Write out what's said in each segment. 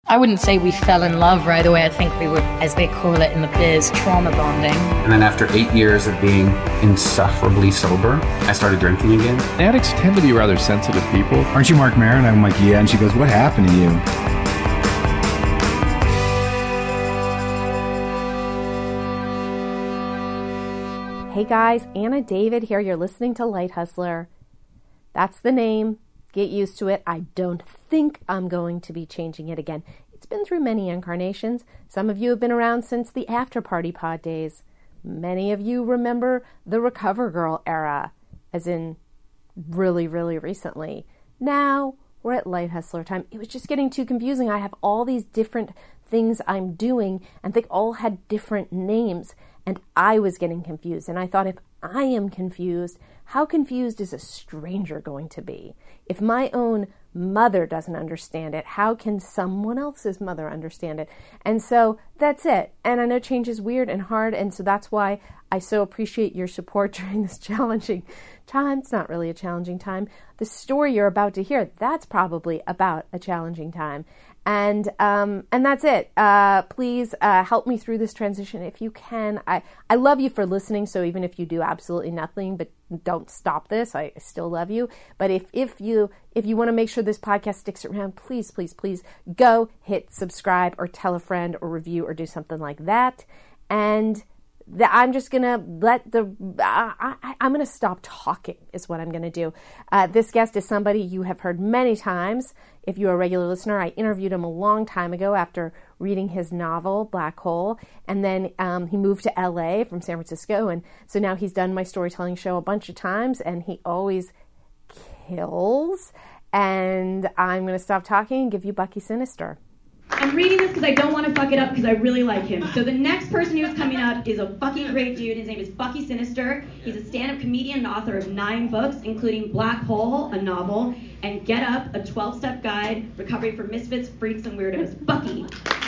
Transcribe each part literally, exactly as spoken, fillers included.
I wouldn't say we fell in love right away. I think we were, as they call it in the biz, trauma bonding. And then after eight years of being insufferably sober, I started drinking again. Addicts tend to be rather sensitive people. Aren't you Mark Maron? I'm like, yeah. And she goes, what happened to you? Hey guys, Anna David here. You're listening to Light Hustler. That's the name. Get used to it. I don't think I'm going to be changing it again. It's been through many incarnations. Some of you have been around since the After Party Pod days. Many of you remember the Recover Girl era, as in really, really recently. Now we're at Light Hustler time. It was just getting too confusing. I have all these different things I'm doing, and they all had different names, and I was getting confused. And I thought, if I am confused, how confused is a stranger going to be? If my own mother doesn't understand it, how can someone else's mother understand it? And so that's it. And I know change is weird and hard, and so that's why I so appreciate your support during this challenging time. It's not really a challenging time. The story you're about to hear, that's probably about a challenging time. And um, and that's it. Uh, please uh, help me through this transition if you can. I, I love you for listening, so even if you do absolutely nothing, but don't stop this, I still love you. But if, if you if you want to make sure this podcast sticks around, please, please, please go hit subscribe or tell a friend or review or do something like that. And the, I'm just going to let the, I, I, I'm going to stop talking is what I'm going to do. Uh, this guest is somebody you have heard many times. If you're a regular listener, I interviewed him a long time ago after reading his novel, Black Hole. And then um, he moved to L A from San Francisco. And so now he's done my storytelling show a bunch of times, and he always kills. And I'm going to stop talking and give you Bucky Sinister. I'm reading this because I don't want to fuck it up because I really like him. So the next person who's coming up is a fucking great dude. His name is Bucky Sinister. He's a stand-up comedian and author of nine books, including Black Hole, a novel, and Get Up, a twelve-step guide, recovery for misfits, freaks, and weirdos. Bucky.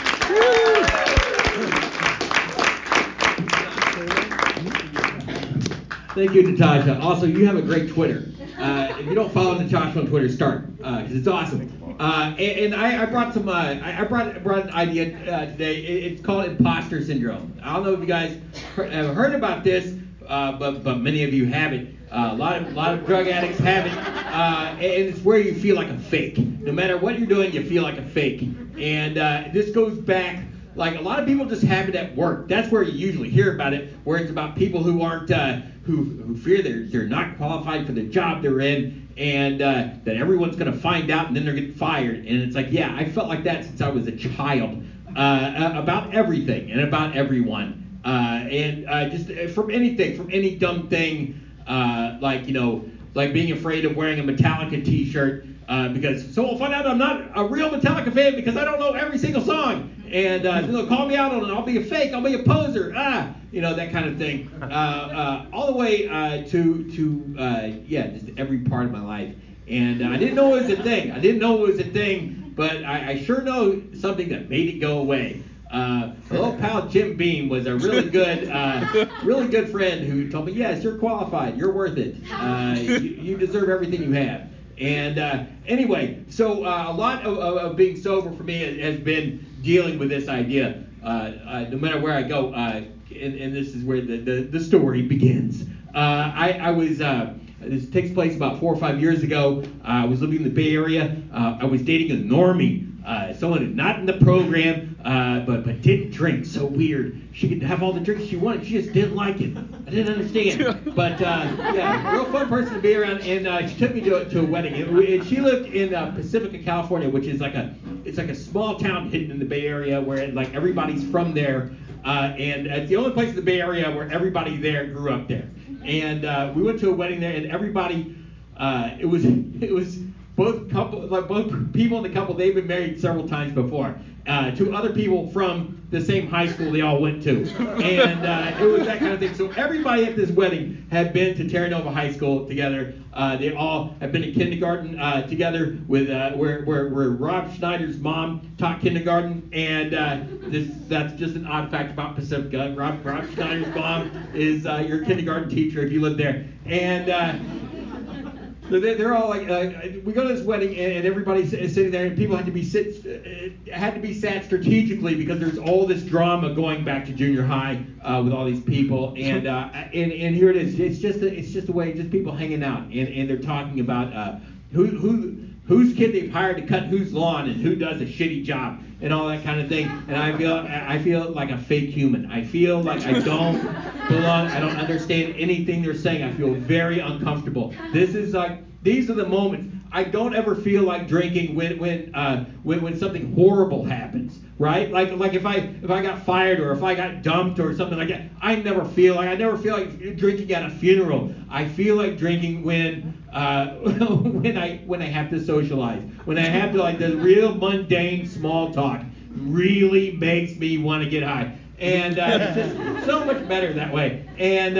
Thank you, Natasha. Also, you have a great Twitter. Uh, if you don't follow Natasha on Twitter, start, because uh, it's awesome. Uh, and, and I, I brought some. Uh, I, I brought brought an idea uh, today. It, it's called imposter syndrome. I don't know if you guys heard, have heard about this, uh, but but many of you haven't. Uh, a lot of a lot of drug addicts haven't, uh, and it's where you feel like a fake. No matter what you're doing, you feel like a fake. And uh, this goes back. Like, a lot of people just have it at work. That's where you usually hear about it, where it's about people who aren't, uh, who who fear they're they're not qualified for the job they're in, and uh, that everyone's going to find out, and then they're getting fired. And it's like, yeah, I felt like that since I was a child, uh, about everything and about everyone, uh, and uh, just from anything, from any dumb thing, uh, like you know, like being afraid of wearing a Metallica T-shirt. Uh, because so we'll find out I'm not a real Metallica fan because I don't know every single song, and uh, they'll call me out on it. I'll be a fake. I'll be a poser. Ah, you know, that kind of thing. Uh, uh, all the way uh, to to uh, yeah, just every part of my life. And uh, I didn't know it was a thing. I didn't know it was a thing, but I, I sure know something that made it go away. Uh, my little pal Jim Beam was a really good, uh, really good friend who told me, yes, you're qualified. You're worth it. Uh, you, you deserve everything you have. And uh, anyway, so uh, a lot of, of, of being sober for me has been dealing with this idea. Uh, uh, no matter where I go, uh, and, and this is where the, the, the story begins. Uh, I, I was, uh, this takes place about four or five years ago. Uh, I was living in the Bay Area. Uh, I was dating a normie. Uh, someone who's not in the program, uh, but but didn't drink. So weird. She could have all the drinks she wanted. She just didn't like it. I didn't understand. But uh, yeah, real fun person to be around. And uh, she took me to a, to a wedding. And, and she lived in uh, Pacifica, California, which is like a it's like a small town hidden in the Bay Area where like everybody's from there. Uh, and it's the only place in the Bay Area where everybody there grew up there. And uh, we went to a wedding there, and everybody. Uh, it was it was. Both couple, like both people in the couple, they've been married several times before. Uh, to other people from the same high school they all went to, and uh, it was that kind of thing. So everybody at this wedding had been to Terra Nova High School together. Uh, they all have been in kindergarten uh, together with uh, where, where where Rob Schneider's mom taught kindergarten, and uh, this that's just an odd fact about Pacifica. Rob Rob Schneider's mom is uh, your kindergarten teacher if you live there, and. Uh, So they, they're all like, uh, we go to this wedding and, and everybody's sitting there, and people had to be sit, uh, had to be sat strategically because there's all this drama going back to junior high uh, with all these people, and uh, and and here it is. It's just a, it's just a way, just people hanging out, and, and they're talking about uh, who who whose kid they've hired to cut whose lawn and who does a shitty job and all that kind of thing. And I feel I feel like a fake human. I feel like I don't belong. I don't understand anything they're saying. I feel very uncomfortable. This is like, these are the moments. I don't ever feel like drinking when when uh, when when something horrible happens, right? Like like if I if I got fired or if I got dumped or something like that. I never feel like I never feel like drinking at a funeral. I feel like drinking when uh, when I when I have to socialize, when I have to, like, the real mundane small talk really makes me want to get high, and uh, it's just so much better that way. And.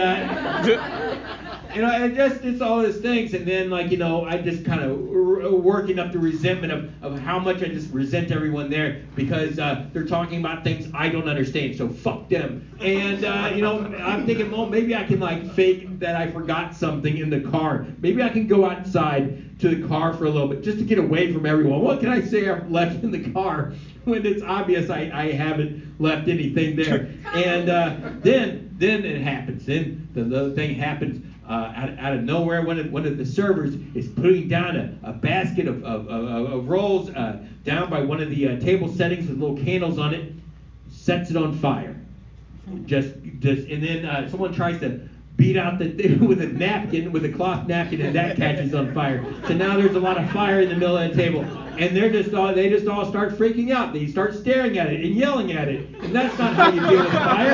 Uh, You know, it just, it's all those things, and then, like, you know, I just kind of r- working up the resentment of, of how much I just resent everyone there because uh, they're talking about things I don't understand, so fuck them. And, uh, you know, I'm thinking, well, maybe I can, like, fake that I forgot something in the car. Maybe I can go outside to the car for a little bit just to get away from everyone. What can I say I've left in the car when it's obvious I, I haven't left anything there? And uh, then, then it happens. Then the, the thing happens. Uh, out, out of nowhere, one of, one of the servers is putting down a, a basket of, of, of, of rolls uh, down by one of the uh, table settings with little candles on it, sets it on fire. Just, just, and then uh, someone tries to beat out the with a napkin, with a cloth napkin, and that catches on fire. So now there's a lot of fire in the middle of the table, and they're just all, they just all start freaking out. They start staring at it and yelling at it, and that's not how you deal with fire.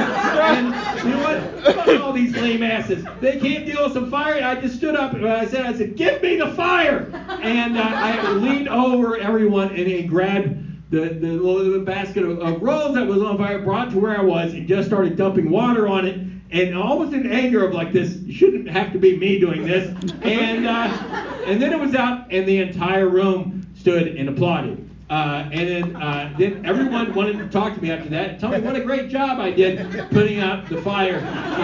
And you know what? Fuck all these lame asses. They can't deal with some fire. I just stood up and I said, I said, give me the fire. And uh, I leaned over everyone and, and grabbed the the little basket of, of rolls that was on fire, brought to where I was, and just started dumping water on it. And almost in anger of like, this shouldn't have to be me doing this. And uh, and then it was out, and the entire room stood and applauded. Uh, and then uh, then everyone wanted to talk to me after that. Tell me what a great job I did putting out the fire.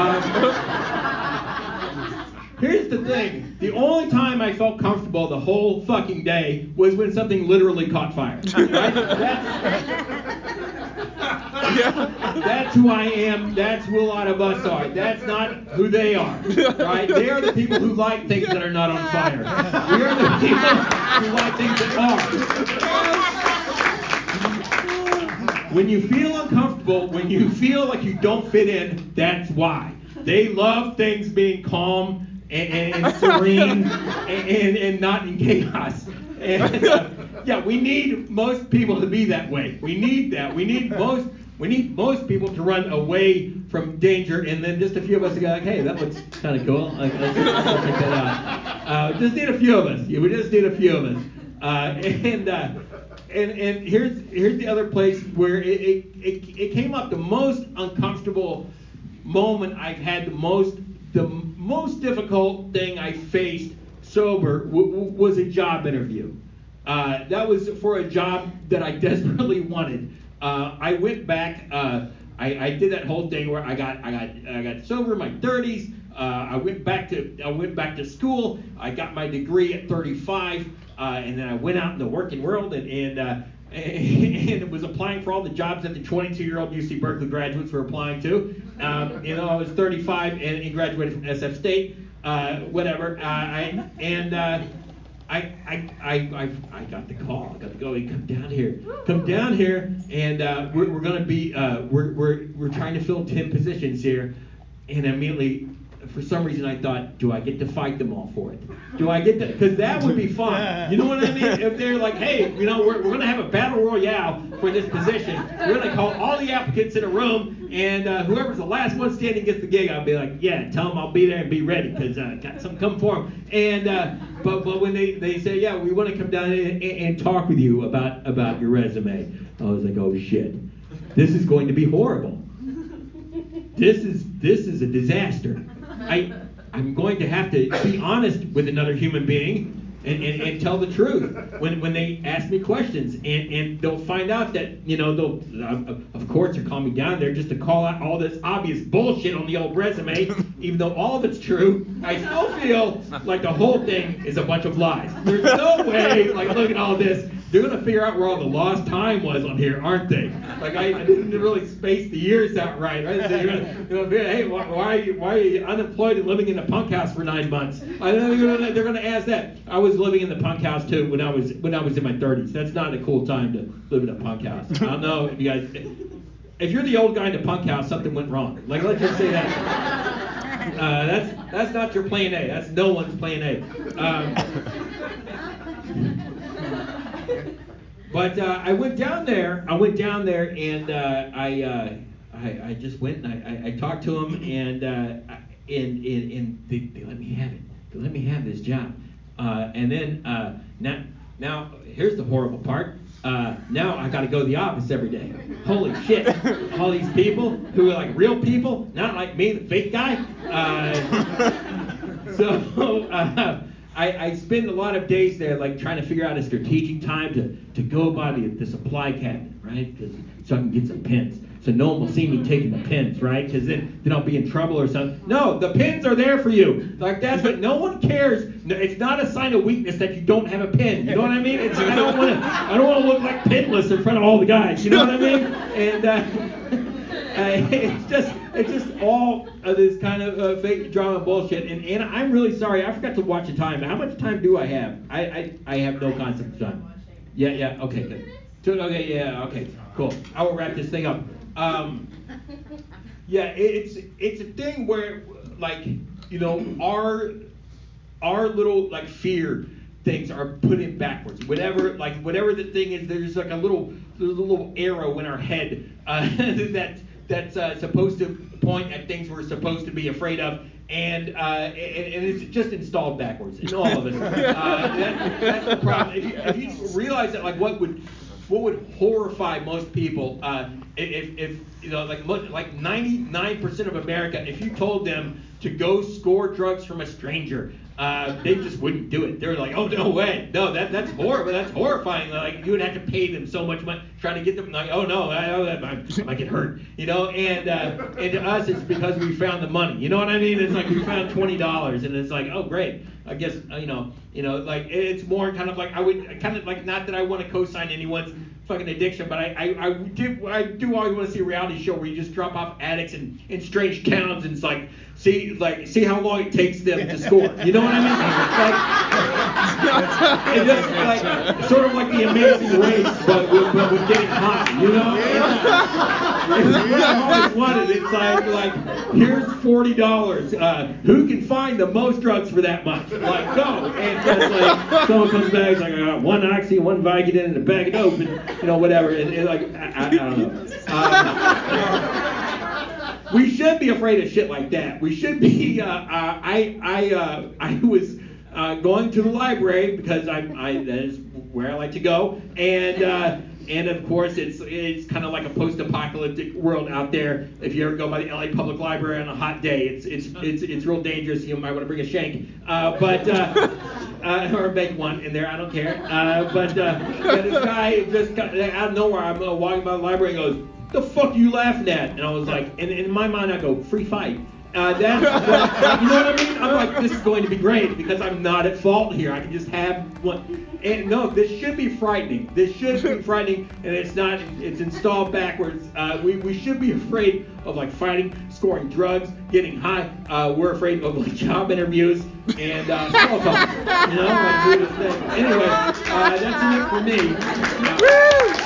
Um, here's the thing. The only time I felt comfortable the whole fucking day was when something literally caught fire. Right? That's, That's who I am. That's who a lot of us are. That's not who they are, right? They are the people who like things that are not on fire. We are the people who like things that are. When you feel uncomfortable, when you feel like you don't fit in, that's why. They love things being calm and, and, and serene and, and, and not in chaos. And uh, yeah, we need most people to be that way. We need that. We need most. We need most people to run away from danger, and then just a few of us to go like, hey, that looks kind of cool. Like, let's, let's check that out. Uh, just need a few of us. Yeah, we just need a few of us. Uh, and, uh, and and here's here's the other place where it, it, it, it came up. The most uncomfortable moment I've had, the most the most difficult thing I faced sober w- w- was a job interview. Uh, that was for a job that I desperately wanted. Uh, I went back. Uh, I, I did that whole thing where I got I got I got sober in my thirties. Uh, I went back to I went back to school. I got my degree at thirty-five, uh, and then I went out in the working world and and, uh, and was applying for all the jobs that the twenty-two-year-old U C Berkeley graduates were applying to. Um, you know, I was thirty-five and, and graduated from S F State. Uh, whatever. Uh, I and. Uh, I, I, I, I, I got the call. I got to go. Hey, come down here. Come down here, and uh, we're, we're going to be. Uh, we're, we're, we're trying to fill ten positions here, and immediately, for some reason, I thought, do I get to fight them all for it? Do I get to? Because that would be fun. You know what I mean? If they're like, hey, you know, we're, we're going to have a battle royale for this position. We're going to call all the applicants in a room, and uh, whoever's the last one standing gets the gig. I'll be like, yeah, tell them I'll be there and be ready because I uh, got something come for them. And uh, but but when they, they say, yeah, we want to come down and, and, and talk with you about about your resume, I was like, oh shit, this is going to be horrible. This is this is a disaster. I I'm going to have to be honest with another human being and, and, and tell the truth when when they ask me questions, and, and they'll find out that, you know, they'll uh, of course they're calling me down there just to call out all this obvious bullshit on the old resume, even though all of it's true. I still feel like the whole thing is a bunch of lies. There's no way, like, look at all this. They're going to figure out where all the lost time was on here, aren't they? Like, I, I didn't really space the years out right. right? So you're gonna, you're gonna, hey, why, why, are you, why are you unemployed and living in a punk house for nine months? I know they're going to, they're going to ask that. I was living in the punk house, too, when I was when I was in my thirties. That's not a cool time to live in a punk house. I don't know if you guys... If you're the old guy in the punk house, something went wrong. Like, let's just say that. Uh, that's that's not your plan A. That's no one's plan A. Um, But uh, I went down there. I went down there, and uh, I, uh, I I just went and I, I, I talked to them, and uh, and and, and they, they let me have it. They let me have this job. Uh, and then uh, now now here's the horrible part. Uh, now I got to go to the office every day. Holy shit! All these people who are like real people, not like me, the fake guy. Uh, so. Uh, I, I spend a lot of days there, like, trying to figure out a strategic time to, to go by the, the supply cabinet, right? Cause, so I can get some pins. So no one will see me taking the pins, right? Because then, then I'll be in trouble or something. No, the pins are there for you. Like, that's what, no one cares. No, it's not a sign of weakness that you don't have a pin. You know what I mean? It's, I don't want to I don't want to look like pinless in front of all the guys. You know what I mean? And uh, uh, it's just... It's just all of this kind of uh, fake drama bullshit. And, and I'm really sorry. I forgot to watch the time. How much time do I have? I I, I have no concept of time. Yeah, yeah. Okay, good. Two, okay, yeah, okay. Cool. I will wrap this thing up. Um, yeah, it, it's it's a thing where, like, you know, our our little, like, fear things are put in backwards. Whatever, like, whatever the thing is, there's like a little, there's a little arrow in our head uh, that. that's uh, supposed to point at things we're supposed to be afraid of, and uh, and, and it's just installed backwards in all of us. Uh, that, that's the problem. If you, if you realize that, like, what would what would horrify most people, uh, if if you know, like like ninety-nine percent of America, if you told them to go score drugs from a stranger, uh, they just wouldn't do it. They're like, oh, no way, no, that that's horrible, that's horrifying. Like, you would have to pay them so much money trying to get them. Like, oh no, I, I, I might get hurt, you know. And uh, and to us, it's because we found the money. You know what I mean? It's like we found twenty dollars, and it's like, oh great. I guess uh, you know, you know, like, it's more kind of like I would kind of like, not that I want to co-sign anyone's fucking addiction, but I I, I do I do always want to see a reality show where you just drop off addicts in, in strange towns, and it's like, see like see how long it takes them to score. You know what I mean? Like, it's just like sort of like The Amazing Race, but with, but with getting hot. You know? It's what I've always wanted. It's like like here's forty dollars. Uh, who can find the most drugs for that much? Like, go. And just like someone comes back, it's like, I got one Oxy, one Vicodin, and a bag of dope, and you know, whatever. And, and like, I, I, I don't know. Um, we should be afraid of shit like that. We should be. Uh, uh, I I uh, I was uh, going to the library because I I that is where I like to go, and. Uh, And of course, it's it's kind of like a post-apocalyptic world out there. If you ever go by the L A Public Library on a hot day, it's it's it's it's real dangerous. You might want to bring a shank, uh, but uh, uh, or make one in there. I don't care. Uh, but uh, this guy just got, out of nowhere, I'm uh, walking by the library and goes, "The fuck are you laughing at?" And I was like, and, and in my mind, I go, "Free fight." Uh, that's what, you know what I mean? I'm like, this is going to be great because I'm not at fault here. I can just have one. And no, this should be frightening. This should be frightening, and it's not. It's installed backwards. Uh, we we should be afraid of, like, fighting, scoring drugs, getting high. Uh, we're afraid of, like, job interviews and uh, small talk. You know, like, do this thing. Anyway, uh, that's it for me. Uh,